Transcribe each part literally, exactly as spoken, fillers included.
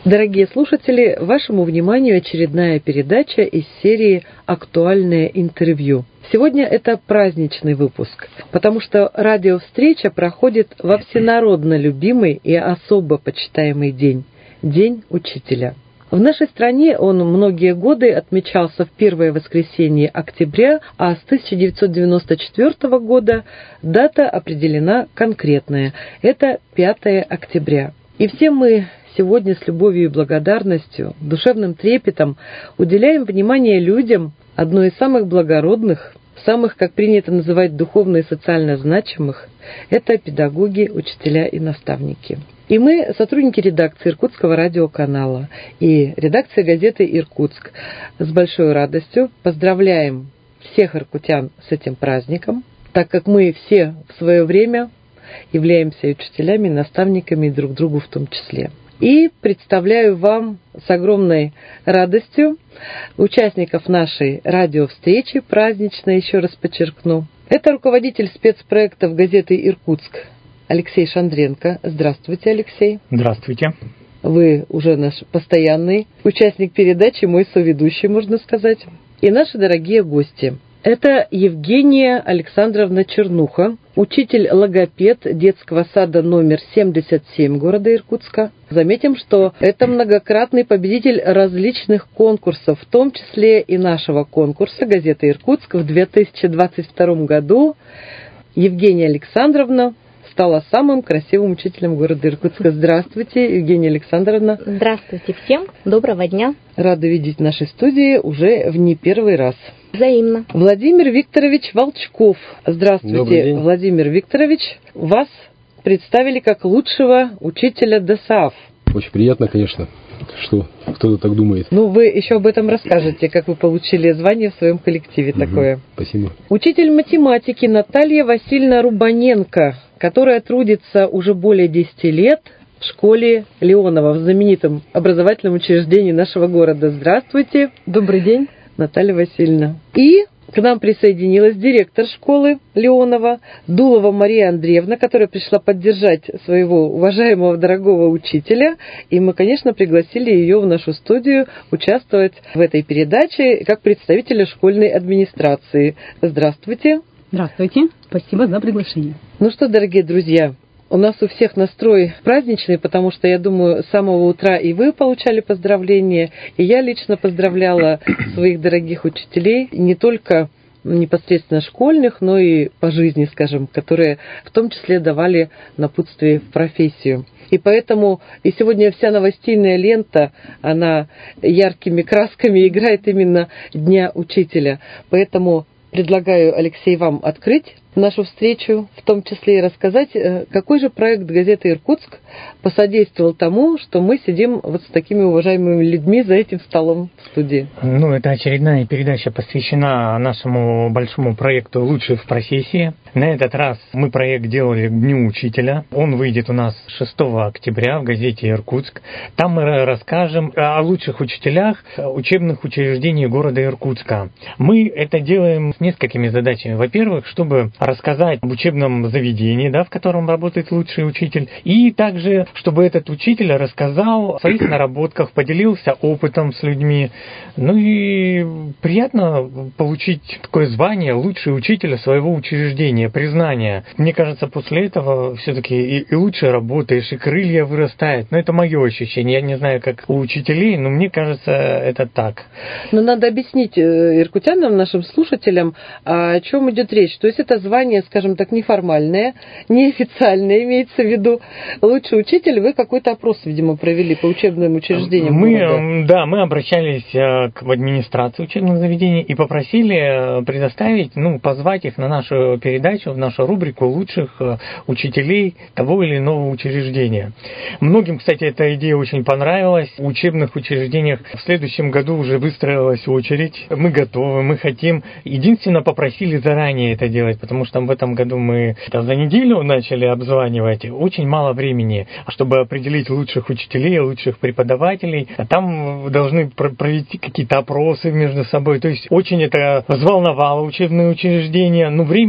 Дорогие слушатели, вашему вниманию очередная передача из серии «Актуальное интервью». Сегодня это праздничный выпуск, потому что радиовстреча проходит во всенародно любимый и особо почитаемый день – День учителя. В нашей стране он многие годы отмечался в первое воскресенье октября, а с тысяча девятьсот девяносто четвёртого года дата определена конкретная – это пятое октября. И все мы сегодня с любовью и благодарностью, душевным трепетом уделяем внимание людям, одной из самых благородных, самых, как принято называть, духовно и социально значимых – это педагоги, учителя и наставники. И мы, сотрудники редакции Иркутского радиоканала и редакции газеты «Иркутск», с большой радостью поздравляем всех иркутян с этим праздником, так как мы все в свое время являемся учителями, наставниками друг другу в том числе. И представляю вам с огромной радостью участников нашей радиовстречи праздничной, еще раз подчеркну. Это руководитель спецпроектов газеты «Иркутск» Алексей Шандренко. Здравствуйте, Алексей. Здравствуйте. Вы уже наш постоянный участник передачи, мой соведущий, можно сказать. И наши дорогие гости. Это Евгения Александровна Чернуха, учитель-логопед детского сада номер семьдесят семь города Иркутска. Заметим, что это многократный победитель различных конкурсов, в том числе и нашего конкурса газеты «Иркутск» в две тысячи двадцать втором году. Евгения Александровна стала самым красивым учителем города Иркутска. Здравствуйте, Евгения Александровна. Здравствуйте всем. Доброго дня. Рада видеть в нашей студии уже в не первый раз. Взаимно. Владимир Викторович Волчков. Здравствуйте, Владимир Викторович. Вас представили как лучшего учителя ДОСААФ. Очень приятно, конечно, что кто-то так думает. Ну, вы еще об этом расскажете, как вы получили звание в своем коллективе угу, такое. Спасибо. Учитель математики Наталья Васильевна Рубаненко, которая трудится уже более десяти лет в школе Леонова, в знаменитом образовательном учреждении нашего города. Здравствуйте. Добрый день. Наталья Васильевна. И к нам присоединилась директор школы Леонова Дулова Мария Андреевна, которая пришла поддержать своего уважаемого, дорогого учителя. И мы, конечно, пригласили ее в нашу студию участвовать в этой передаче как представителя школьной администрации. Здравствуйте. Здравствуйте. Спасибо за приглашение. Ну что, дорогие друзья, у нас у всех настрой праздничный, потому что, я думаю, с самого утра и вы получали поздравления, и я лично поздравляла своих дорогих учителей, не только непосредственно школьных, но и по жизни, скажем, которые в том числе давали напутствие в профессию. И поэтому и сегодня вся новостейная лента, она яркими красками играет именно Дня учителя. Поэтому предлагаю, Алексей, вам открыть нашу встречу, в том числе и рассказать, какой же проект газеты «Иркутск» посодействовал тому, что мы сидим вот с такими уважаемыми людьми за этим столом в студии. Ну, это очередная передача посвящена нашему большому проекту «Лучшие в профессии». На этот раз мы проект делали к Дню учителя. Он выйдет у нас шестого октября в газете «Иркутск». Там мы расскажем о лучших учителях учебных учреждений города Иркутска. Мы это делаем с несколькими задачами. Во-первых, чтобы рассказать об учебном заведении, да, в котором работает лучший учитель, и также, чтобы этот учитель рассказал о своих наработках, поделился опытом с людьми. Ну и приятно получить такое звание «Лучший учитель» своего учреждения, признание. Мне кажется, после этого все-таки и, и лучше работаешь, и крылья вырастают. Но это мое ощущение. Я не знаю, как у учителей, но мне кажется, это так. Но надо объяснить иркутянам, нашим слушателям, о чем идет речь. То есть это звание, скажем так, неформальное, неофициальное, имеется в виду. Лучший учитель, вы какой-то опрос, видимо, провели по учебным учреждениям. Мы, да, мы обращались к администрации учебных заведений и попросили предоставить, ну, позвать их на нашу передачу, в нашу рубрику лучших учителей того или иного учреждения. Многим, кстати, эта идея очень понравилась. В учебных учреждениях в следующем году уже выстроилась очередь. Мы готовы, мы хотим. Единственное, попросили заранее это делать, потому что в этом году мы это за неделю начали обзванивать. Очень мало времени, чтобы определить лучших учителей, лучших преподавателей. А там должны провести какие-то опросы между собой. То есть очень это взволновало учебные учреждения, но времени оказалось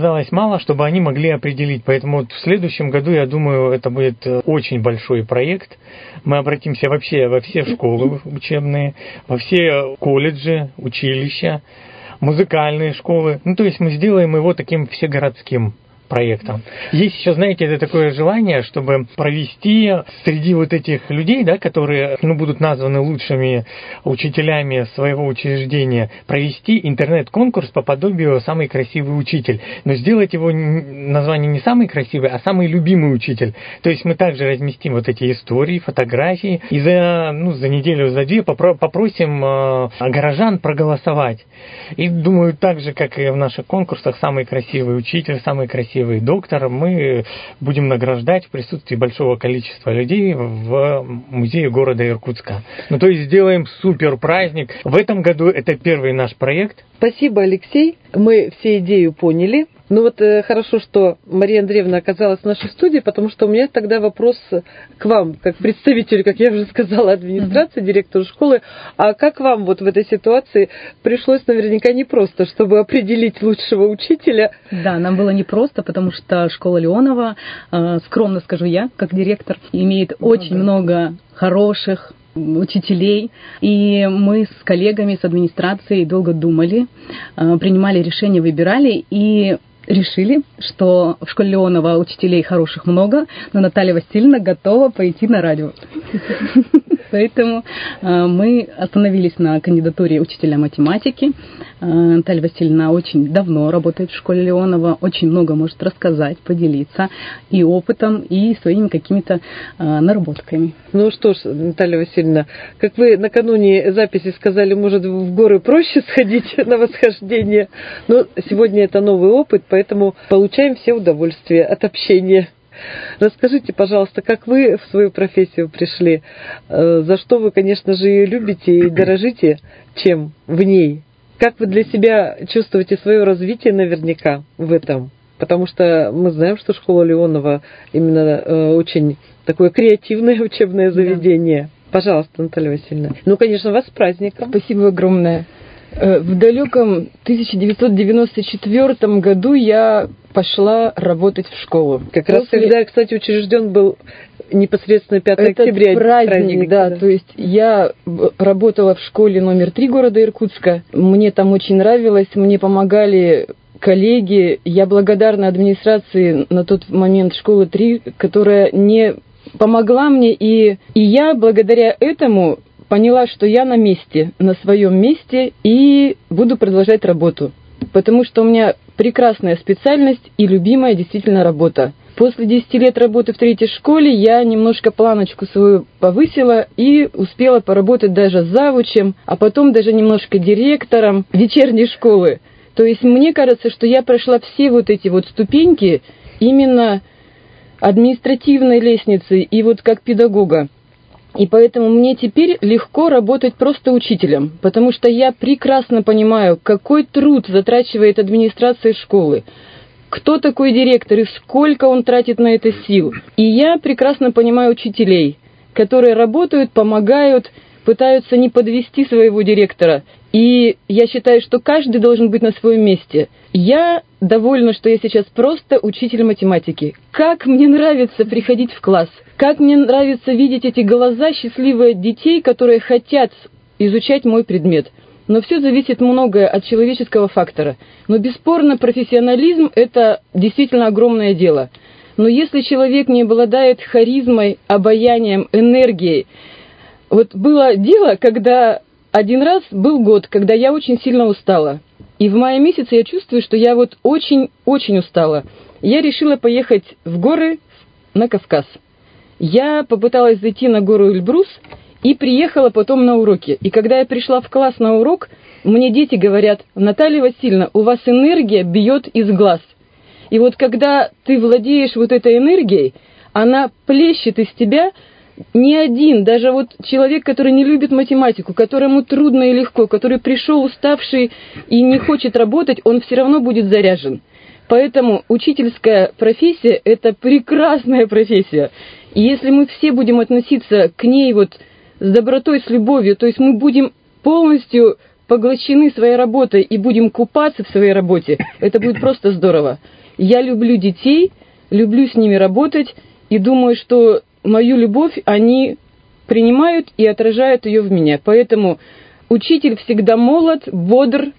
оказалось мало, чтобы они могли определить. Поэтому вот в следующем году, я думаю, это будет очень большой проект. Мы обратимся вообще во все школы учебные, во все колледжи, училища, музыкальные школы. Ну, то есть мы сделаем его таким всегородским проектом. Есть еще, знаете, это такое желание, чтобы провести среди вот этих людей, да, которые, ну, будут названы лучшими учителями своего учреждения, провести интернет-конкурс по подобию «Самый красивый учитель». Но сделать его название не «Самый красивый», а «Самый любимый учитель». То есть мы также разместим вот эти истории, фотографии, и за, ну, за неделю, за две попросим э, горожан проголосовать. И думаю, так же, как и в наших конкурсах «Самый красивый учитель», «Самый красивый доктор», мы будем награждать в присутствии большого количества людей в музее города Иркутска. Ну, то есть сделаем супер праздник. В этом году это первый наш проект. Спасибо, Алексей. Мы все идею поняли. Ну вот э, хорошо, что Мария Андреевна оказалась в нашей студии, потому что у меня тогда вопрос к вам, как представителю, как я уже сказала, администрации, директору школы. А как вам вот в этой ситуации пришлось наверняка непросто, чтобы определить лучшего учителя? Да, нам было непросто, потому что школа Леонова, э, скромно скажу я, как директор, имеет очень ну, да. много хороших учителей, и мы с коллегами, с администрацией долго думали, э, принимали решения, выбирали, и решили, что в школе Леонова учителей хороших много, но Наталья Васильевна готова пойти на радио. Поэтому э, мы остановились на кандидатуре учителя математики. Э, Наталья Васильевна очень давно работает в школе Леонова, очень много может рассказать, поделиться и опытом, и своими какими-то э, наработками. Ну что ж, Наталья Васильевна, как вы накануне записи сказали, может, в горы проще сходить на восхождение, но сегодня это новый опыт, поэтому получаем все удовольствие от общения. Расскажите, пожалуйста, как вы в свою профессию пришли, за что вы, конечно же, ее любите и дорожите, чем в ней? Как вы для себя чувствуете свое развитие наверняка в этом? Потому что мы знаем, что школа Леонова именно очень такое креативное учебное заведение. Да. Пожалуйста, Наталья Васильевна. Ну, конечно, вас с праздником. Спасибо огромное. В далеком тысяча девятьсот девяносто четвёртом году я пошла работать в школу. Как После... раз когда, кстати, учрежден был непосредственно пятого октября. Праздник, праздник да, да. То есть я работала в школе номер три города Иркутска. Мне там очень нравилось, мне помогали коллеги. Я благодарна администрации на тот момент школы три, которая не помогла мне. И, и я благодаря этому поняла, что я на месте, на своем месте, и буду продолжать работу. Потому что у меня прекрасная специальность и любимая действительно работа. После десяти лет работы в третьей школе я немножко планочку свою повысила и успела поработать даже завучем, а потом даже немножко директором вечерней школы. То есть мне кажется, что я прошла все вот эти вот ступеньки именно административной лестницы и вот как педагога. И поэтому мне теперь легко работать просто учителем, потому что я прекрасно понимаю, какой труд затрачивает администрация школы, кто такой директор и сколько он тратит на это сил. И я прекрасно понимаю учителей, которые работают, помогают, пытаются не подвести своего директора. И я считаю, что каждый должен быть на своем месте. Я довольна, что я сейчас просто учитель математики. Как мне нравится приходить в класс. Как мне нравится видеть эти глаза счастливых детей, которые хотят изучать мой предмет. Но все зависит многое от человеческого фактора. Но бесспорно, профессионализм – это действительно огромное дело. Но если человек не обладает харизмой, обаянием, энергией... Вот было дело, когда один раз был год, когда я очень сильно устала. И в мае месяце я чувствую, что я вот очень-очень устала. Я решила поехать в горы на Кавказ. Я попыталась зайти на гору Эльбрус и приехала потом на уроки. И когда я пришла в класс на урок, мне дети говорят: Наталья Васильевна, у вас энергия бьет из глаз. И вот когда ты владеешь вот этой энергией, она плещет из тебя. Ни один, даже вот человек, который не любит математику, которому трудно и легко, который пришел уставший и не хочет работать, он все равно будет заряжен. Поэтому учительская профессия – это прекрасная профессия. И если мы все будем относиться к ней вот с добротой, с любовью, то есть мы будем полностью поглощены своей работой и будем купаться в своей работе, это будет просто здорово. Я люблю детей, люблю с ними работать, и думаю, что мою любовь они принимают и отражают ее в меня. Поэтому учитель всегда молод, бодр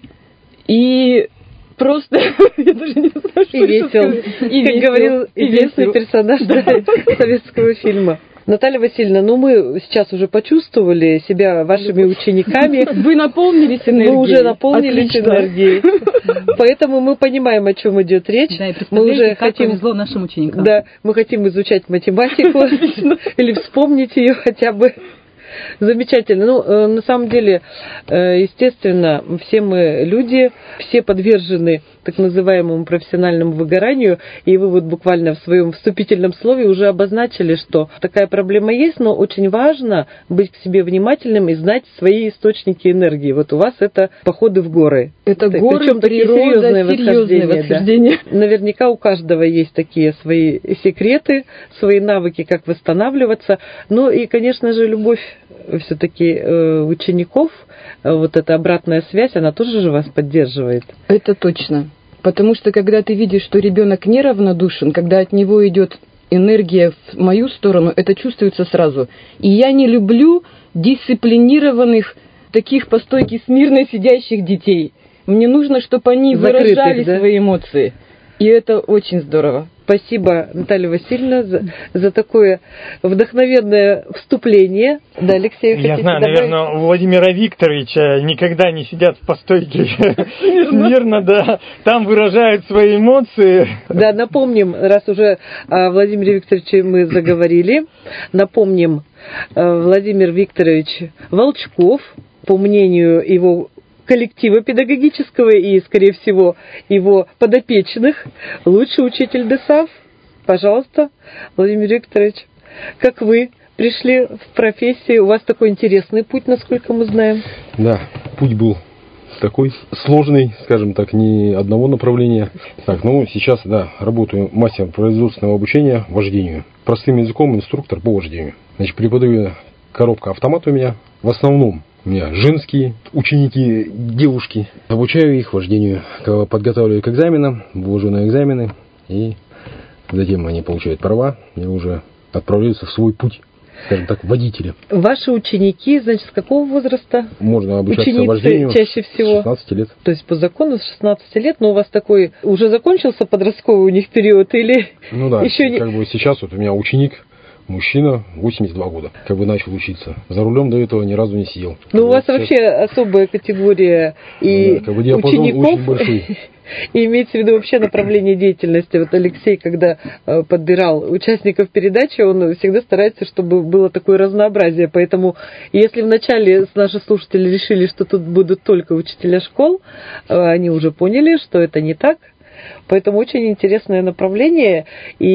и просто... Я даже не знаю, что и весел. И как говорил известный персонаж советского фильма. Наталья Васильевна, ну мы сейчас уже почувствовали себя вашими учениками. Вы наполнились энергией. Мы уже наполнились энергией. Поэтому мы понимаем, о чем идет речь. Да, и мы уже как хотим, повезло нашим ученикам. Да, мы хотим изучать математику или вспомнить ее хотя бы. Замечательно. Ну, на самом деле, естественно, все мы люди, все подвержены так называемому профессиональному выгоранию, и вы вот буквально в своем вступительном слове уже обозначили, что такая проблема есть, но очень важно быть к себе внимательным и знать свои источники энергии. Вот у вас это походы в горы. Это так, горы, причем такие природа, серьезные восхождения. восхождения. Да. Наверняка у каждого есть такие свои секреты, свои навыки, как восстанавливаться. Ну и, конечно же, любовь все-таки э, учеников, э, вот эта обратная связь, она тоже же вас поддерживает. Это точно. Потому что когда ты видишь, что ребенок неравнодушен, когда от него идет энергия в мою сторону, это чувствуется сразу. И я не люблю дисциплинированных, таких по стойке смирно сидящих детей. Мне нужно, чтобы они Закрытых, выражали да? свои эмоции. И это очень здорово. Спасибо, Наталья Васильевна, за, за такое вдохновенное вступление. Да, Алексей, Я знаю, добавить? Наверное, у Владимира Викторовича никогда не сидят в постойке смирно, да, там выражают свои эмоции. Да, напомним, раз уже о Владимире Викторовиче мы заговорили, напомним, Владимир Викторович Волчков, по мнению его коллектива педагогического и, скорее всего, его подопечных, лучший учитель ДОСААФ. Пожалуйста, Владимир Викторович, как вы пришли в профессию? У вас такой интересный путь, насколько мы знаем. Да, путь был такой сложный, скажем так, не одного направления. Так, ну, сейчас, да, работаю мастером производственного обучения вождению. Простым языком инструктор по вождению. Значит, преподаю коробка автомат у меня. В основном у меня женские ученики, девушки. Обучаю их вождению, подготавливаю к экзаменам, ввожу на экзамены, и затем они получают права, и уже отправляются в свой путь, скажем так, водителя. Ваши ученики, значит, с какого возраста? Можно обучаться Ученицы вождению чаще всего. с шестнадцати лет. То есть по закону с шестнадцати лет, но у вас такой уже закончился подростковый у них период или ну да, еще не... как бы сейчас вот у меня ученик, мужчина, восемьдесят два года, как бы начал учиться. За рулем до этого ни разу не сидел. Ну, у вас сейчас... вообще особая категория и да, как бы диапазон учеников, очень большой. И имеется в виду вообще направление деятельности. Вот Алексей, когда подбирал участников передачи, он всегда старается, чтобы было такое разнообразие. Поэтому, если вначале наши слушатели решили, что тут будут только учителя школ, они уже поняли, что это не так. Поэтому очень интересное направление.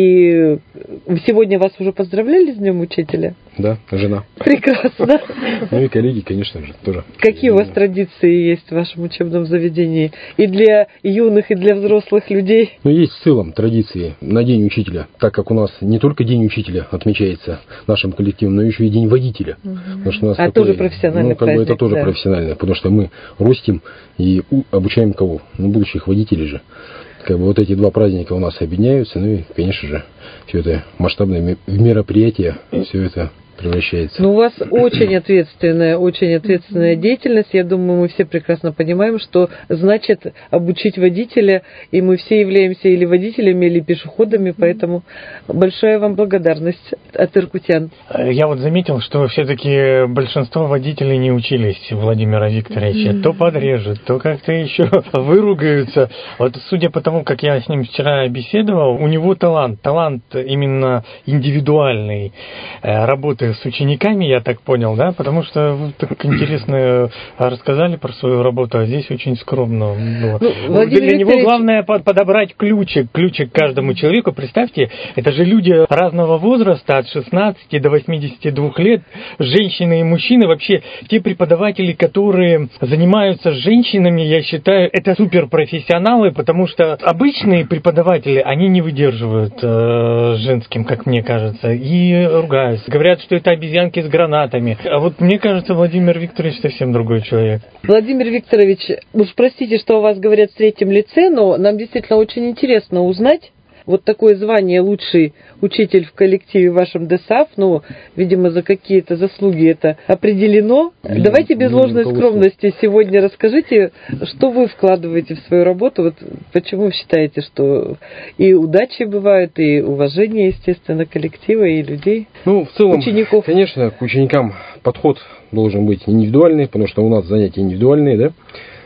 И сегодня вас уже поздравляли с Днем Учителя? Да, жена. Прекрасно. Ну и коллеги, конечно же, тоже. Какие у вас традиции есть в вашем учебном заведении? И для юных, и для взрослых людей? Ну, есть в целом традиции на День Учителя, так как у нас не только День Учителя отмечается нашим коллективом, но еще и День Водителя. Угу. Потому что у нас а такой, тоже профессиональный ну, как праздник, бы это тоже да. профессионально, потому что мы ростим и обучаем кого? Ну, будущих водителей же. Как бы вот эти два праздника у нас объединяются, ну и, конечно же, все это масштабное мероприятие, все это превращается. Ну, у вас очень ответственная, очень ответственная деятельность. Я думаю, мы все прекрасно понимаем, что значит обучить водителя, и мы все являемся или водителями, или пешеходами, поэтому большая вам благодарность от иркутян. Я вот заметил, что все-таки большинство водителей не учились Владимира Викторовича. Mm-hmm. То подрежут, то как-то еще выругаются. Вот судя по тому, как я с ним вчера беседовал, у него талант, талант именно индивидуальный, работы с учениками, я так понял, да, потому что вы так интересно рассказали про свою работу, а здесь очень скромно было. Ну, для Викторович... него главное подобрать ключик, ключик каждому человеку. Представьте, это же люди разного возраста, от шестнадцати до восьмидесяти двух лет, женщины и мужчины. Вообще, те преподаватели, которые занимаются с женщинами, я считаю, это суперпрофессионалы, потому что обычные преподаватели, они не выдерживают э, женским, как мне кажется, и ругаются. Говорят, что это обезьянки с гранатами. А вот мне кажется, Владимир Викторович совсем другой человек. Владимир Викторович, уж простите, что о вас говорят в третьем лице, но нам действительно очень интересно узнать, вот такое звание «лучший учитель в коллективе вашем ДОСААФ», ну, видимо, за какие-то заслуги это определено. Видимо, Давайте без ложной скромности сегодня расскажите, что вы вкладываете в свою работу, вот почему вы считаете, что и удачи бывают, и уважение, естественно, коллектива и людей, ну, в целом, учеников. Конечно, к ученикам подход должен быть индивидуальный, потому что у нас занятия индивидуальные, да?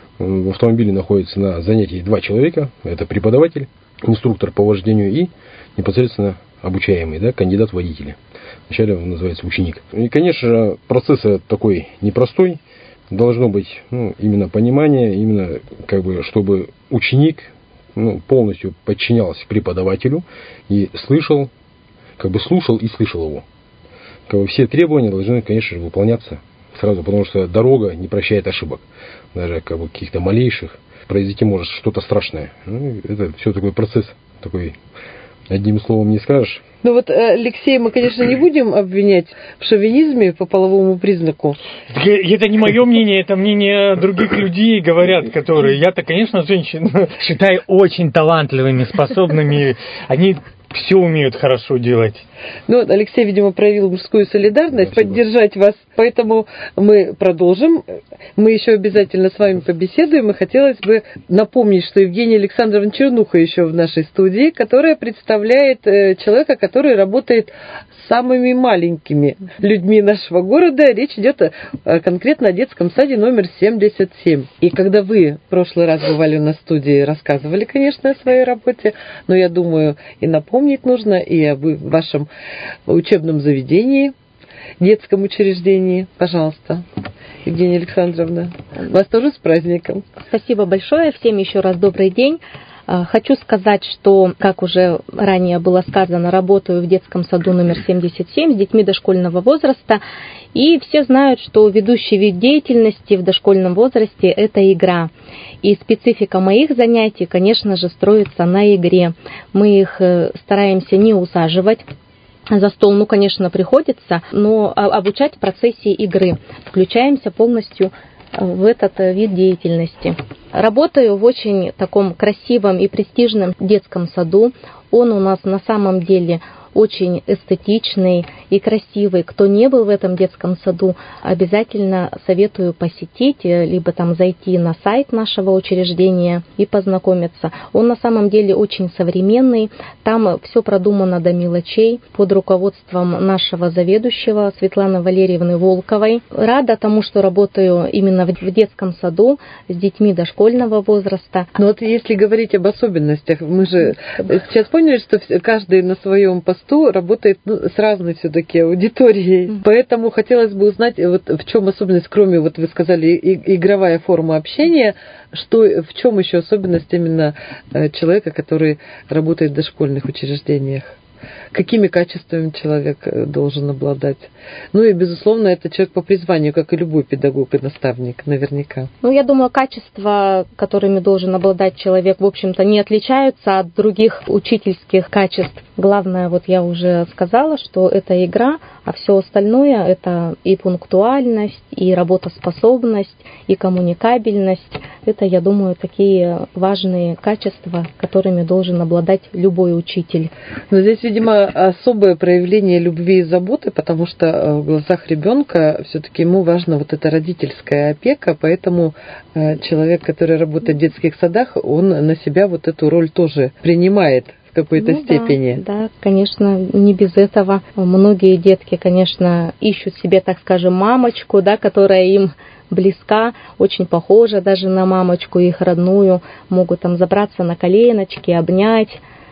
В автомобиле находится на занятии два человека, это преподаватель, инструктор по вождению и непосредственно обучаемый, да, кандидат в водители. Вначале он называется ученик. И, конечно, процесс такой непростой. Должно быть, ну, именно понимание, именно как бы, чтобы ученик, ну, полностью подчинялся преподавателю и слышал, как бы слушал и слышал его. Как бы все требования должны, конечно же, выполняться сразу, потому что дорога не прощает ошибок, даже как бы каких-то малейших. Произойти может что-то страшное. Ну, это все такой процесс, такой, одним словом не скажешь. Ну вот, Алексей, мы, конечно, не будем обвинять в шовинизме по половому признаку. Это не мое мнение, это мнение других людей, говорят, которые... Я-то, конечно, женщин считаю очень талантливыми, способными. Они все умеют хорошо делать. Ну, Алексей, видимо, проявил мужскую солидарность, Спасибо. Поддержать вас. Поэтому мы продолжим. Мы еще обязательно с вами побеседуем. И хотелось бы напомнить, что Евгения Александровна Чернуха еще в нашей студии, которая представляет человека, который работает с самыми маленькими людьми нашего города. Речь идет конкретно о детском саде номер семьдесят семь. И когда вы в прошлый раз бывали на студии, рассказывали, конечно, о своей работе, но я думаю, и напомнить нужно, и об вашем учебном заведении, детском учреждении. Пожалуйста, Евгения Александровна, вас тоже с праздником. Спасибо большое. Всем еще раз добрый день. Хочу сказать, что, как уже ранее было сказано, работаю в детском саду номер семьдесят семь с детьми дошкольного возраста. И все знают, что ведущий вид деятельности в дошкольном возрасте – это игра. И специфика моих занятий, конечно же, строится на игре. Мы их стараемся не усаживать за стол, ну, конечно, приходится, но обучать в процессе игры. Включаемся полностью в этот вид деятельности. Работаю в очень таком красивом и престижном детском саду. Он у нас на самом деле очень эстетичный и красивый. Кто не был в этом детском саду, обязательно советую посетить, либо там зайти на сайт нашего учреждения и познакомиться. Он на самом деле очень современный. Там все продумано до мелочей под руководством нашего заведующего Светланы Валерьевны Волковой. Рада тому, что работаю именно в детском саду с детьми дошкольного возраста. Но вот если говорить об особенностях, мы же сейчас поняли, что каждый на своем посту работает, ну, с разной все-таки аудиторией. Mm-hmm. Поэтому хотелось бы узнать, вот в чем особенность, кроме, вот вы сказали, и, игровая форма общения, что, в чем еще особенность именно человека, который работает в дошкольных учреждениях? Какими качествами человек должен обладать? Ну и, безусловно, это человек по призванию, как и любой педагог и наставник, наверняка. Ну, я думаю, качества, которыми должен обладать человек, в общем-то, не отличаются от других учительских качеств. Главное, вот я уже сказала, что это игра, а все остальное – это и пунктуальность, и работоспособность, и коммуникабельность. Это, я думаю, такие важные качества, которыми должен обладать любой учитель. Но здесь, видимо, особое проявление любви и заботы, потому что в глазах ребенка все-таки ему важна вот эта родительская опека, поэтому человек, который работает в детских садах, он на себя вот эту роль тоже принимает в какой-то ну, степени. Да, да, конечно, не без этого. Многие детки, конечно, ищут себе, так скажем, мамочку, да, которая им близка, очень похожа даже на мамочку их родную, могут там забраться на коленочки, обнять,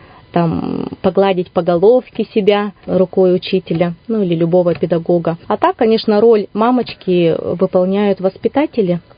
там, погладить по головке себя рукой учителя, ну или любого педагога. А так, конечно, роль мамочки выполняют воспитатели.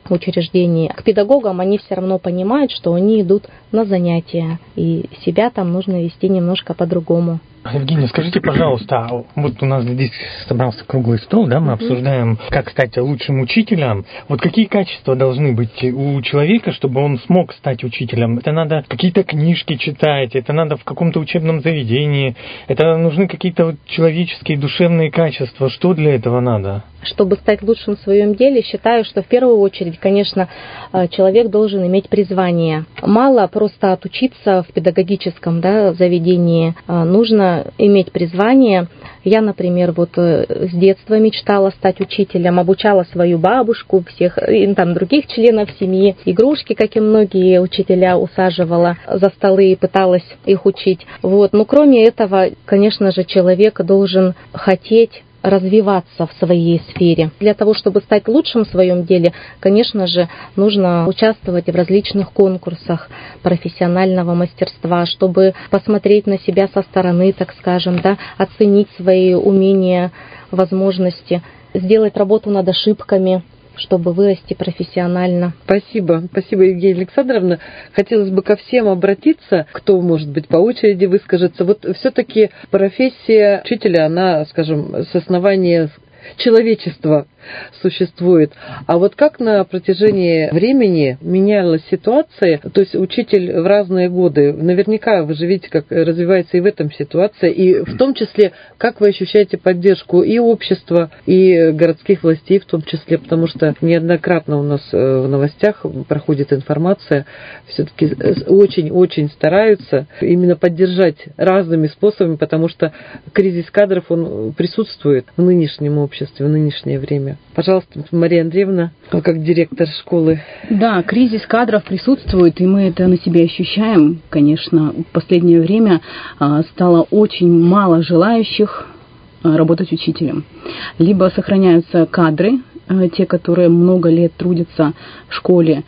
учреждении, к педагогам они все равно понимают, что они идут на занятия, и себя там нужно вести немножко по-другому. Евгения, скажите, пожалуйста, вот у нас здесь собрался круглый стол, да, мы mm-hmm. обсуждаем, как стать лучшим учителем. Вот какие качества должны быть у человека, чтобы он смог стать учителем? Это надо какие-то книжки читать, это надо в каком-то учебном заведении, это нужны какие-то вот человеческие, душевные качества. Что для этого надо? Чтобы стать лучшим в своем деле, считаю, что в первую очередь, конечно, человек должен иметь призвание. Мало просто отучиться в педагогическом, да, заведении, нужно иметь призвание. Я, например, вот с детства мечтала стать учителем, обучала свою бабушку, всех и там других членов семьи, игрушки, как и многие учителя, усаживала за столы и пыталась их учить. Вот. Но кроме этого, конечно же, человек должен хотеть развиваться в своей сфере. Для того, чтобы стать лучшим в своем деле, конечно же, нужно участвовать в различных конкурсах профессионального мастерства, чтобы посмотреть на себя со стороны, так скажем, да, оценить свои умения, возможности, сделать работу над ошибками, чтобы вырасти профессионально. Спасибо. Спасибо, Евгения Александровна. Хотелось бы ко всем обратиться, кто, может быть, по очереди выскажется. Вот все-таки профессия учителя, она, скажем, с основания человечества существует. А вот как на протяжении времени менялась ситуация, то есть учитель в разные годы, наверняка вы же видите, как развивается и в этом ситуация, и в том числе, как вы ощущаете поддержку и общества, и городских властей в том числе, потому что неоднократно у нас в новостях проходит информация, все-таки очень-очень стараются именно поддержать разными способами, потому что кризис кадров, он присутствует в нынешнем обществе, в нынешнее время. Пожалуйста, Мария Андреевна, как директор школы. Да, кризис кадров присутствует, и мы это на себе ощущаем. Конечно, в последнее время стало очень мало желающих работать учителем. Либо сохраняются кадры, те, которые много лет трудятся в школе,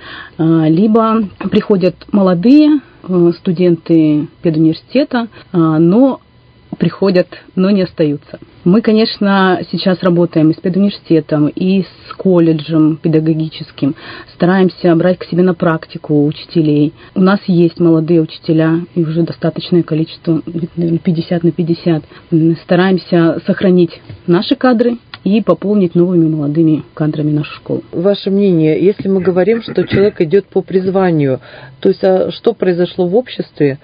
либо приходят молодые студенты педуниверситета, но приходят, но не остаются. Мы, конечно, сейчас работаем и с педуниверситетом, и с колледжем педагогическим. Стараемся брать к себе на практику учителей. У нас есть молодые учителя, и уже достаточное количество, наверное, пятьдесят на пятьдесят. Стараемся сохранить наши кадры и пополнить новыми молодыми кадрами нашу школу. Ваше мнение, если мы говорим, что человек идет по призванию, то есть а что произошло в обществе,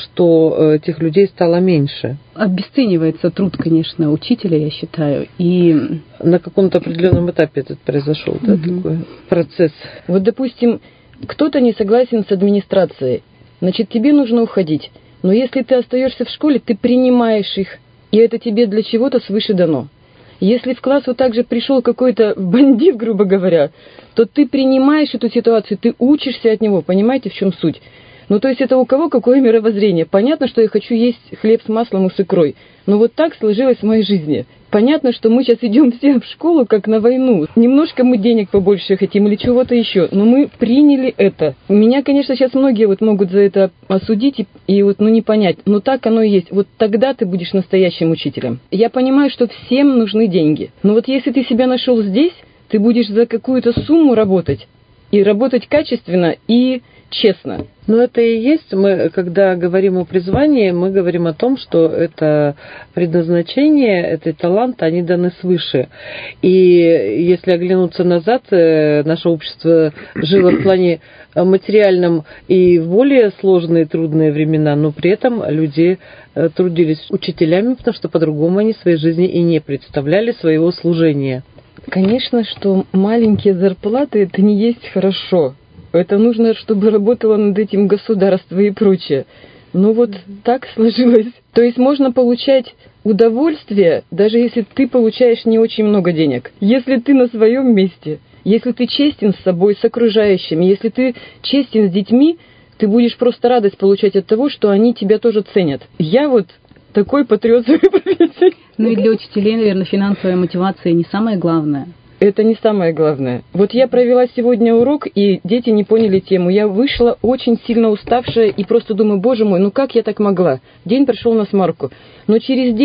что этих людей стало меньше? Обесценивается труд, конечно, учителя, я считаю. И на каком-то определенном этапе этот произошел, да, угу. такой процесс. Вот, допустим, кто-то не согласен с администрацией, значит, тебе нужно уходить. Но если ты остаешься в школе, ты принимаешь их, и это тебе для чего-то свыше дано. Если в класс вот так же пришел какой-то бандит, грубо говоря, то ты принимаешь эту ситуацию, ты учишься от него, понимаете, в чем суть? Ну, то есть это у кого какое мировоззрение? Понятно, что я хочу есть хлеб с маслом и с икрой, но вот так сложилось в моей жизни. Понятно, что мы сейчас идем все в школу, как на войну. Немножко мы денег побольше хотим или чего-то еще, но мы приняли это. Меня, конечно, сейчас многие вот могут за это осудить и, и вот, ну, не понять, но так оно и есть. Вот тогда ты будешь настоящим учителем. Я понимаю, что всем нужны деньги, но вот если ты себя нашел здесь, ты будешь за какую-то сумму работать, и работать качественно и честно. Ну, это и есть. Мы, когда говорим о призвании, мы говорим о том, что это предназначение, это талант, они даны свыше. И если оглянуться назад, наше общество жило в плане материальном и в более сложные, трудные времена, но при этом люди трудились учителями, потому что по-другому они в своей жизни и не представляли своего служения. Конечно, что маленькие зарплаты – это не есть хорошо. Это нужно, чтобы работало над этим государство и прочее. Но вот так сложилось. То есть можно получать удовольствие, даже если ты получаешь не очень много денег. Если ты на своем месте, если ты честен с собой, с окружающими, если ты честен с детьми, ты будешь просто радость получать от того, что они тебя тоже ценят. Я вот такой патриот своей профессии. Ну и для учителей, наверное, финансовая мотивация не самое главное. Это не самое главное. Вот я провела сегодня урок, и дети не поняли тему. Я вышла очень сильно уставшая и просто думаю, боже мой, ну как я так могла? День прошел на смарку. Но через день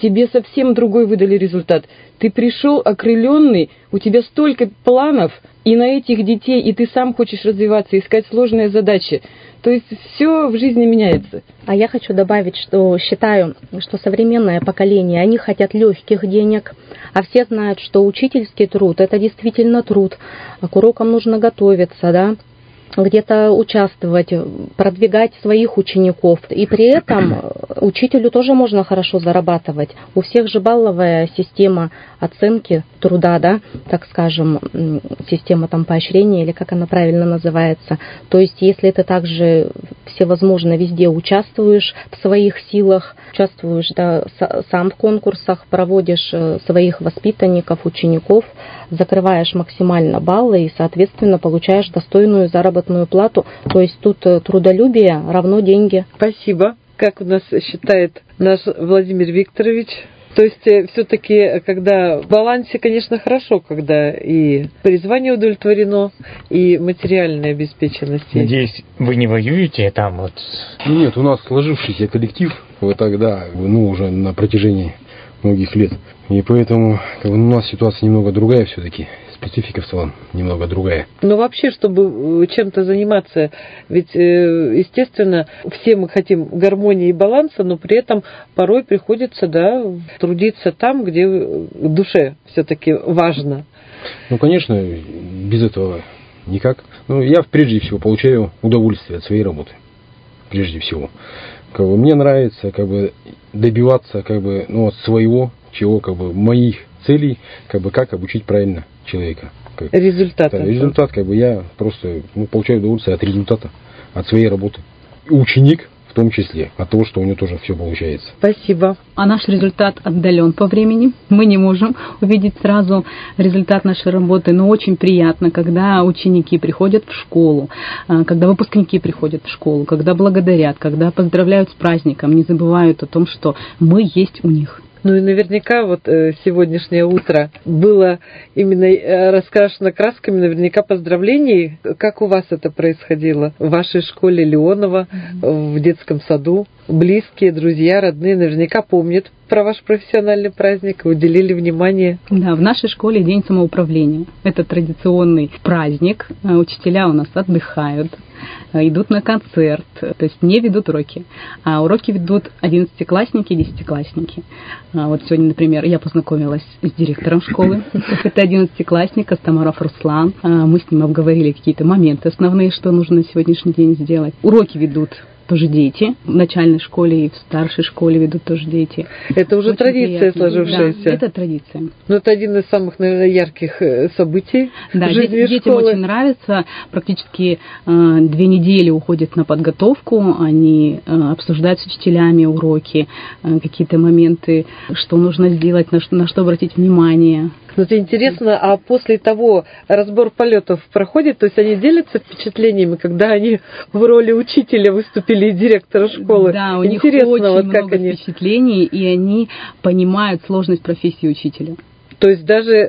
тебе совсем другой выдали результат. Ты пришел окрыленный, у тебя столько планов, и на этих детей, и ты сам хочешь развиваться, искать сложные задачи. То есть все в жизни меняется. А я хочу добавить, что считаю, что современное поколение, они хотят легких денег, а все знают, что учительский труд – это действительно труд. К урокам нужно готовиться, да, где-то участвовать, продвигать своих учеников. И при этом учителю тоже можно хорошо зарабатывать. У всех же балловая система оценки труда, да, так скажем, система там поощрения, или как она правильно называется. То есть, если ты также всевозможно везде участвуешь в своих силах, участвуешь, да, сам в конкурсах, проводишь своих воспитанников, учеников, закрываешь максимально баллы и, соответственно, получаешь достойную заработную плату. То есть тут трудолюбие равно деньги. Спасибо. Как у нас считает наш Владимир Викторович? То есть все-таки, когда в балансе, конечно, хорошо, когда и призвание удовлетворено, и материальная обеспеченность. Надеюсь, вы не воюете там вот? Нет, у нас сложившийся коллектив, вот тогда, ну, уже на протяжении многих лет. И поэтому как бы, у нас ситуация немного другая все-таки. Специфика в целом немного другая. Но вообще, чтобы чем-то заниматься, ведь, естественно, все мы хотим гармонии и баланса, но при этом порой приходится, да, трудиться там, где душе все-таки важно. Ну, конечно, без этого никак. Ну, я прежде всего получаю удовольствие от своей работы. Прежде всего. Как бы, мне нравится как бы, добиваться как бы, ну, от своего, чего, как бы, моих целей, как бы, как обучить правильно человека. Как, результат. Да, результат, как бы, я просто ну, получаю удовольствие от результата, от своей работы. И ученик, в том числе, от того, что у него тоже все получается. Спасибо. А наш результат отдален по времени. Мы не можем увидеть сразу результат нашей работы, но очень приятно, когда ученики приходят в школу, когда выпускники приходят в школу, когда благодарят, когда поздравляют с праздником, не забывают о том, что мы есть у них. Ну и наверняка вот сегодняшнее утро было именно раскрашено красками, наверняка поздравлений. Как у вас это происходило? В вашей школе Леонова, в детском саду? Близкие, друзья, родные наверняка помнят про ваш профессиональный праздник и уделили внимание. Да, в нашей школе День самоуправления. Это традиционный праздник. Учителя у нас отдыхают, идут на концерт, то есть не ведут уроки, а уроки ведут одиннадцатиклассники и десятиклассники. Вот сегодня, например, я познакомилась с директором школы, это одиннадцатиклассник Астамаров Руслан. Мы с ним обговорили какие-то моменты основные, что нужно на сегодняшний день сделать. Уроки ведут тоже дети. В начальной школе и в старшей школе ведут тоже дети. Это уже очень традиция приятно. сложившаяся. Да, это традиция. Ну, это один из самых, наверное, ярких событий да, в жизни детям школы. Очень нравится. Практически э, две недели уходят на подготовку. Они э, обсуждают с учителями уроки, э, какие-то моменты, что нужно сделать, на что, на что обратить внимание. Ну, это интересно, а после того разбор полетов проходит, то есть они делятся впечатлениями, когда они в роли учителя выступили и директора школы? Да, у интересно, них очень вот много как они... впечатлений, и они понимают сложность профессии учителя. То есть даже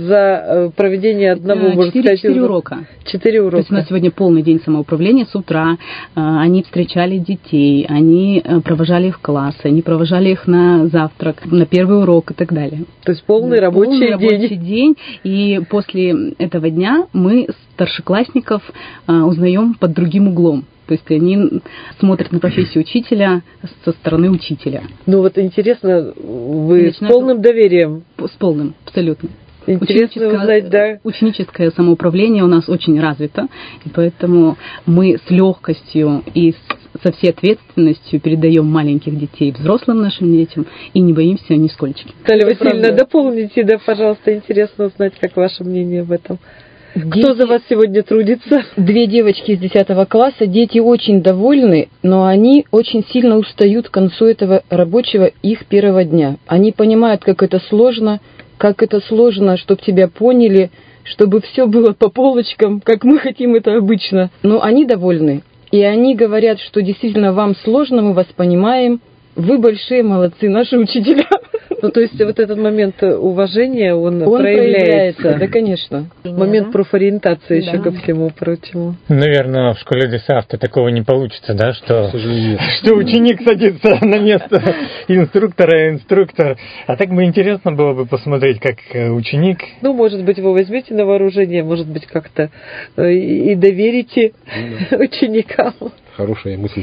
за проведение одного, можно сказать... Четыре урока. Четыре урока. То есть у нас сегодня полный день самоуправления с утра. Они встречали детей, они провожали их в классы, они провожали их на завтрак, на первый урок и так далее. То есть полный рабочий полный день. рабочий день. И после этого дня мы старшеклассников узнаем под другим углом. То есть они смотрят на профессию учителя со стороны учителя. Ну вот интересно, вы Начинают... с полным доверием? С полным, абсолютно. Интересно узнать, да. Ученическое самоуправление у нас очень развито, и поэтому мы с легкостью и со всей ответственностью передаем маленьких детей взрослым нашим детям и не боимся нисколько. Наталья Васильевна, дополните, да, пожалуйста, интересно узнать, как ваше мнение об этом. Дети... Кто за вас сегодня трудится? Две девочки из десятого класса. Дети очень довольны, но они очень сильно устают к концу этого рабочего их первого дня. Они понимают, как это сложно, как это сложно, чтобы тебя поняли, чтобы все было по полочкам, как мы хотим это обычно. Но они довольны. И они говорят, что действительно вам сложно, мы вас понимаем. Вы большие молодцы, наши учителя. Ну, то есть вот этот момент уважения, он, Он проявляется. проявляется, да, конечно. Момент профориентации еще Да. ко всему прочему. Наверное, в школе ДесАвто такого не получится, да, что, К сожалению, нет. что ученик садится на место инструктора, инструктор. А так бы интересно было бы посмотреть, как э, ученик. Ну, может быть, вы возьмете на вооружение, может быть, как-то э, и доверите ученикам. Хорошая мысль.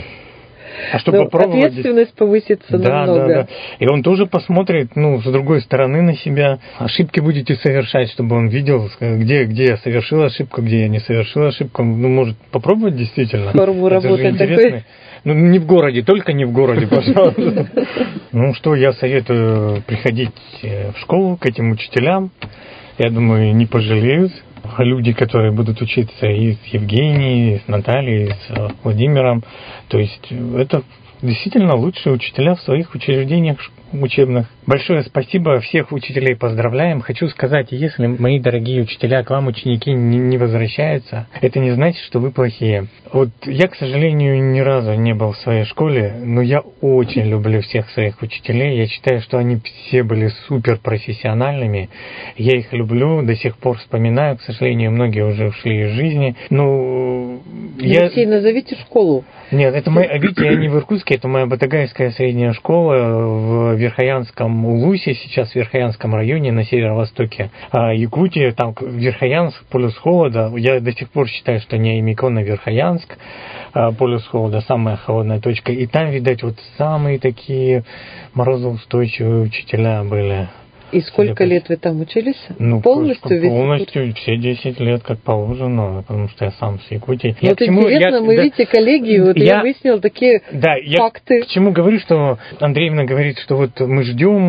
А чтобы Но попробовать... ответственность повысится Да, намного. да, да. И он тоже посмотрит, ну, с другой стороны на себя. Ошибки будете совершать, чтобы он видел, где, где я совершил ошибку, где я не совершил ошибку. Ну, может, попробовать действительно. Форму Это же работы интересно. такой. Ну, не в городе, только не в городе, пожалуйста. Ну, что я советую приходить в школу к этим учителям. Я думаю, не пожалеют. Люди, которые будут учиться и с Евгенией, и с Натальей, и с Владимиром. То есть это действительно лучшие учителя в своих учреждениях учебных. Большое спасибо, всех учителей поздравляем. Хочу сказать, если, мои дорогие учителя, к вам ученики не возвращаются, это не значит, что вы плохие. Вот я, к сожалению, ни разу не был в своей школе, но я очень люблю всех своих учителей. Я считаю, что они все были супер профессиональными. Я их люблю, до сих пор вспоминаю. К сожалению, многие уже ушли из жизни. Ну, я... Алексей, назовите школу. Нет, это моя, видите, я не в Иркутске, это моя Батагайская средняя школа в Верхоянском Улусе, сейчас в Верхоянском районе на северо-востоке Якутии, там Верхоянск, полюс холода. Я до сих пор считаю, что Неомикон, а Верхоянск, полюс холода, самая холодная точка. И там, видать, вот самые такие морозоустойчивые учителя были. И сколько Я лет вы там учились? Ну, полностью весь полностью все десять лет, как положено, потому что я сам с Якутии. Вот интересно, я, мы, да, видите, коллеги, вот я, я выяснила такие да, я факты. К чему говорю, что Андреевна говорит, что вот мы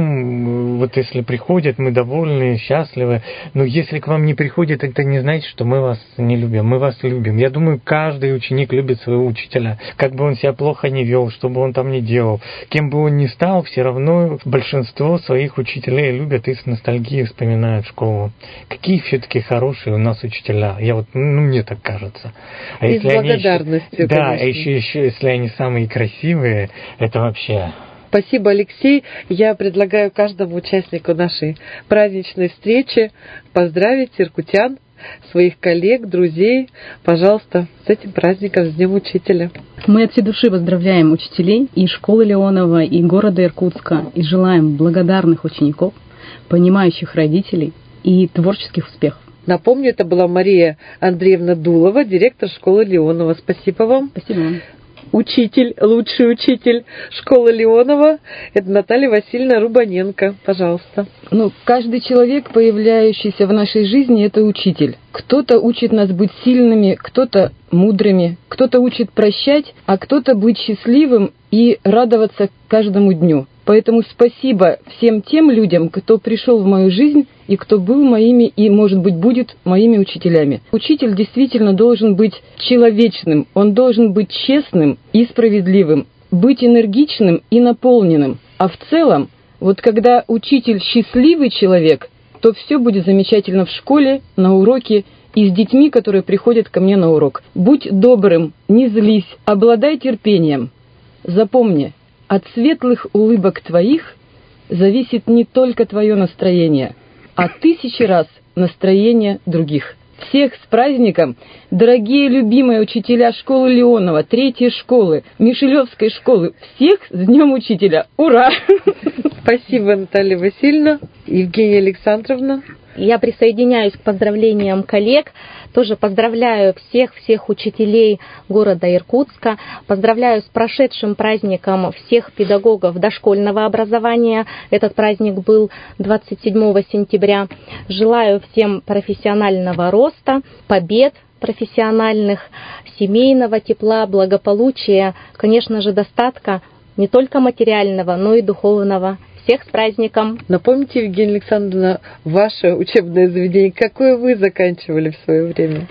ждем, вот если приходят, мы довольны, счастливы, но если к вам не приходят, это не значит, что мы вас не любим, мы вас любим. Я думаю, каждый ученик любит своего учителя, как бы он себя плохо не вел, что бы он там ни делал, кем бы он ни стал, все равно большинство своих учителей любят и с ностальгией вспоминают школу. Какие все-таки хорошие у нас учителя. Я вот, ну, мне так кажется. А и с благодарностью, еще, да, а конечно. еще, еще, если они самые красивые, это вообще... Спасибо, Алексей. Я предлагаю каждому участнику нашей праздничной встречи поздравить иркутян, своих коллег, друзей. Пожалуйста, с этим праздником, с Днем Учителя. Мы от всей души поздравляем учителей и школы Леонова, и города Иркутска, и желаем благодарных учеников, понимающих родителей и творческих успехов. Напомню, это была Мария Андреевна Дулова, директор школы Леонова. Спасибо вам. Спасибо вам. Учитель, лучший учитель школы Леонова, это Наталья Васильевна Рубаненко. Пожалуйста. Ну, каждый человек, появляющийся в нашей жизни, это учитель. Кто-то учит нас быть сильными, кто-то мудрыми, кто-то учит прощать, а кто-то быть счастливым и радоваться каждому дню. Поэтому спасибо всем тем людям, кто пришел в мою жизнь и кто был моими и, может быть, будет моими учителями. Учитель действительно должен быть человечным, он должен быть честным и справедливым, быть энергичным и наполненным. А в целом, вот когда учитель счастливый человек, то все будет замечательно в школе, на уроке и с детьми, которые приходят ко мне на урок. Будь добрым, не злись, обладай терпением. Запомни, от светлых улыбок твоих зависит не только твое настроение, а тысячи раз настроение других. Всех с праздником, дорогие любимые учителя школы Леонова, третьей школы, Мишелевской школы. Всех с Днем Учителя! Ура! Спасибо, Наталья Васильевна. Евгения Александровна. Я присоединяюсь к поздравлениям коллег. Тоже поздравляю всех-всех учителей города Иркутска. Поздравляю с прошедшим праздником всех педагогов дошкольного образования. Этот праздник был двадцать седьмого сентября. Желаю всем профессионального роста, побед профессиональных, семейного тепла, благополучия, конечно же, достатка не только материального, но и духовного. Всех с праздником! Напомните, Евгения Александровна, ваше учебное заведение, какое вы заканчивали в свое время?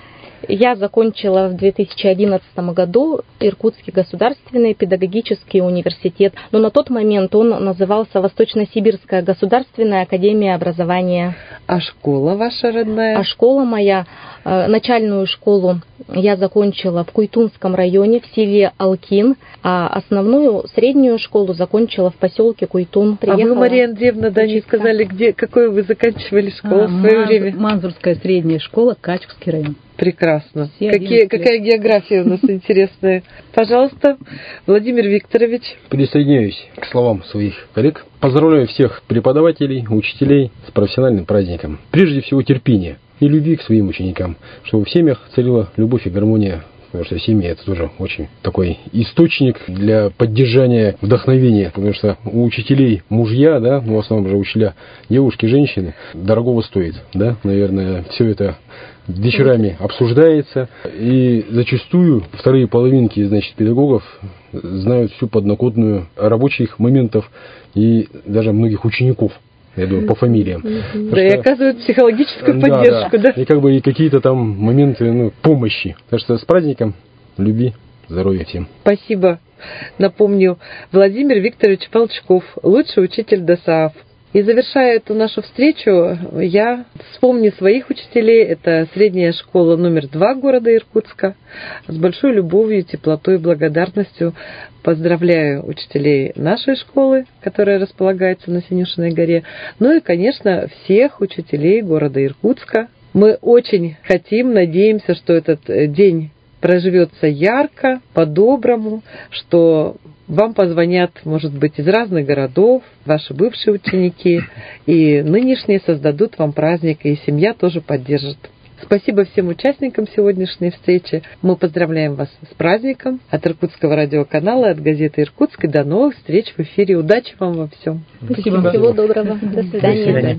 Я закончила в две тысячи одиннадцатом году Иркутский государственный педагогический университет, но на тот момент он назывался Восточно-Сибирская государственная академия образования. А школа ваша родная? А школа моя, начальную школу я закончила в Куйтунском районе, в селе Алкин, а основную среднюю школу закончила в поселке Куйтун. А вы, Мария Андреевна, да, не сказали, где, какой вы заканчивали школу а, в свое Ман, время? Манзурская средняя школа, Качковский район. Прекрасно. Какие, какая география у нас интересная. Пожалуйста, Владимир Викторович. Присоединяюсь к словам своих коллег. Поздравляю всех преподавателей, учителей с профессиональным праздником. Прежде всего терпения и любви к своим ученикам, чтобы в семьях царила любовь и гармония. Потому что семья — это тоже очень такой источник для поддержания вдохновения. Потому что у учителей мужья, да, ну, в основном же учителя девушки, женщины, дорогого стоит, да, наверное, все это вечерами обсуждается. И зачастую вторые половинки, значит, педагогов знают всю подноготную рабочих моментов и даже многих учеников. Я думаю, по фамилиям. Mm-hmm. Да, что, и оказывают психологическую поддержку, да, да. да. И как бы и какие-то там моменты, ну, помощи. Так что с праздником, любви, здоровья всем. Спасибо. Напомню, Владимир Викторович Волчков, лучший учитель ДОСААФ. И завершая эту нашу встречу, я вспомню своих учителей. Это средняя школа номер два города Иркутска. С большой любовью, теплотой и благодарностью поздравляю учителей нашей школы, которая располагается на Синюшиной горе. Ну и, конечно, всех учителей города Иркутска. Мы очень хотим, надеемся, что этот день проживется ярко, по-доброму, что вам позвонят, может быть, из разных городов, ваши бывшие ученики, и нынешние создадут вам праздник, и семья тоже поддержит. Спасибо всем участникам сегодняшней встречи. Мы поздравляем вас с праздником от Иркутского радиоканала, от газеты «Иркутск». И до новых встреч в эфире. Удачи вам во всем. Спасибо. Всего доброго. До свидания. До свидания.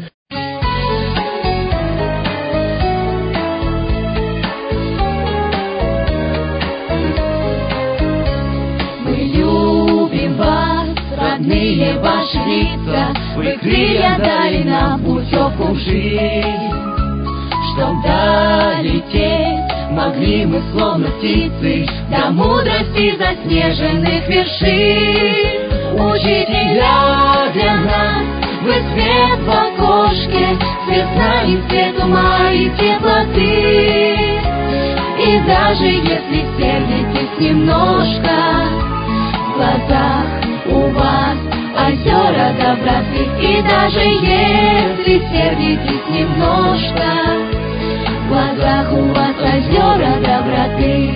Родные ваши лица, вы крылья дали нам путевку в жизнь. Чтоб долететь, могли мы словно птицы до мудрости заснеженных вершин. Учителя для нас, вы свет в окошке, свет знаний, свет ума и теплоты. И даже если сердитесь немножко, в глазах у вас озера доброты. И даже если сердитесь немножко, в глазах у вас озера доброты.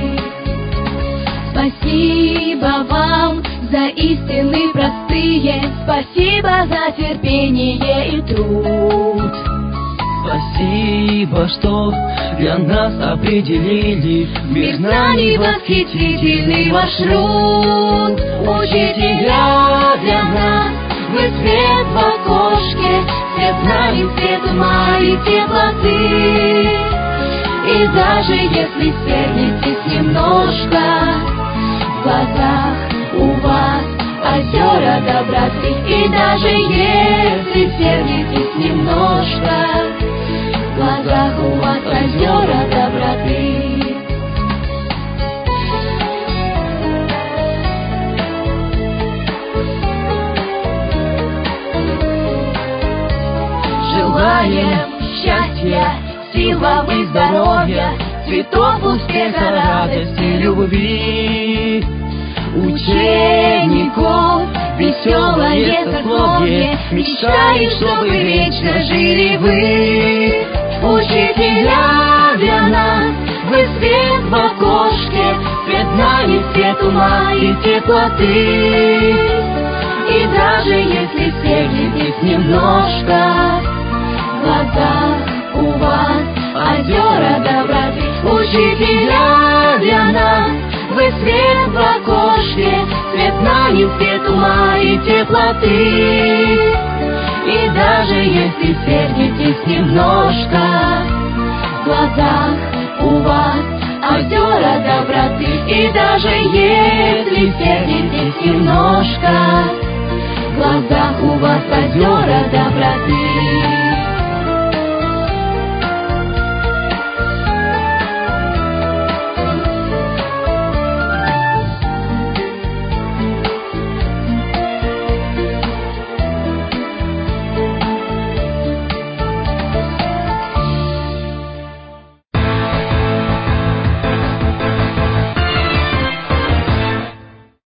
Спасибо вам за истины простые, спасибо за терпение и труд. Спасибо, что для нас определили мир знаний восхитительный маршрут. Учителя для нас, вы свет в окошке, свет знаний, свет ума и теплоты. И даже если сердитесь немножко, в глазах у вас озера доброты. И даже если сердитесь немножко, в глазах у вас озера доброты. Желаем счастья, сила и здоровья, цветов успеха, радости, любви. Учеников веселое сословие мечтает, чтобы вечно жили вы. Учителя для нас, вы свет в окошке, свет знаний, свет ума и теплоты. И даже если сердитесь немножко, в глазах у вас озера доброты. Учителя для нас, вы свет в окошке, свет знаний, свет ума и теплоты. И даже если сердитесь немножко, в глазах у вас озера доброты. И даже если сердитесь немножко, в глазах у вас озера доброты.